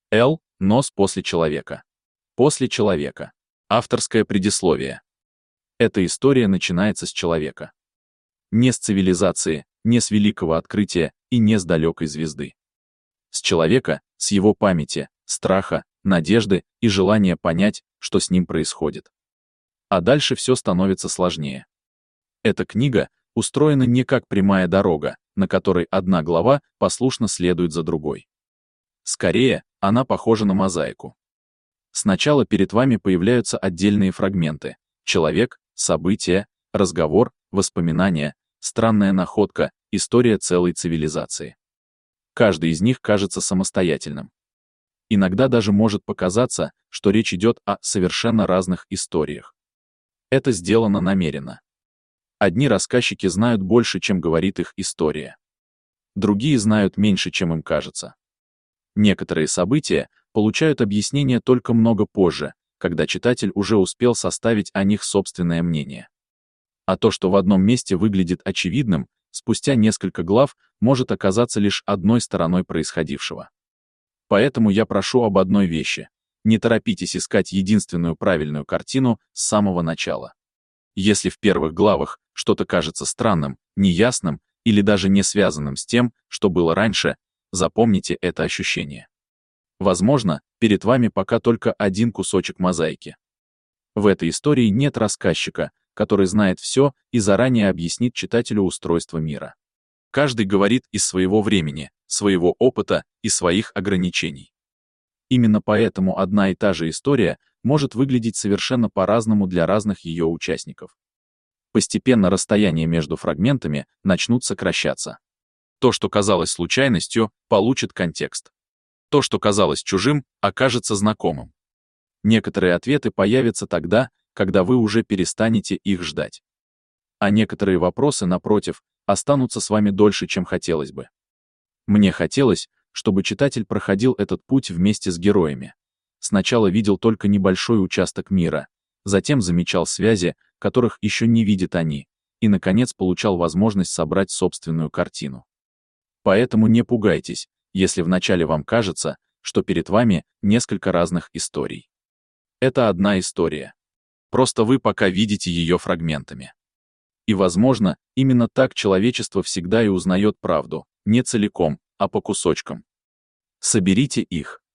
Л. Нос после человека. После человека. Авторское предисловие. Эта история начинается с человека. Не с цивилизации, не с великого открытия и не с далекой звезды. С человека, с его памяти, страха, надежды и желания понять, что с ним происходит. А дальше все становится сложнее. Эта книга устроена не как прямая дорога, на которой одна глава послушно следует за другой. Скорее, она похожа на мозаику. Сначала перед вами появляются отдельные фрагменты: человек, события, разговор, воспоминания, странная находка, история целой цивилизации. Каждый из них кажется самостоятельным. Иногда даже может показаться, что речь идет о совершенно разных историях. Это сделано намеренно. Одни рассказчики знают больше, чем говорит их история. Другие знают меньше, чем им кажется. Некоторые события получают объяснение только много позже, когда читатель уже успел составить о них собственное мнение. А то, что в одном месте выглядит очевидным, спустя несколько глав может оказаться лишь одной стороной происходившего. Поэтому я прошу об одной вещи: не торопитесь искать единственную правильную картину с самого начала. Если в первых главах что-то кажется странным, неясным или даже не связанным с тем, что было раньше, запомните это ощущение. Возможно, перед вами пока только один кусочек мозаики. В этой истории нет рассказчика, который знает все и заранее объяснит читателю устройство мира. Каждый говорит из своего времени, своего опыта и своих ограничений. Именно поэтому одна и та же история может выглядеть совершенно по-разному для разных ее участников. Постепенно расстояния между фрагментами начнут сокращаться. То, что казалось случайностью, получит контекст. То, что казалось чужим, окажется знакомым. Некоторые ответы появятся тогда, когда вы уже перестанете их ждать. А некоторые вопросы, напротив, останутся с вами дольше, чем хотелось бы. Мне хотелось, чтобы читатель проходил этот путь вместе с героями. Сначала видел только небольшой участок мира, затем замечал связи, которых еще не видят они, и, наконец, получал возможность собрать собственную картину. Поэтому не пугайтесь, если вначале вам кажется, что перед вами несколько разных историй. Это одна история. Просто вы пока видите ее фрагментами. И, возможно, именно так человечество всегда и узнает правду, не целиком, а по кусочкам. Соберите их.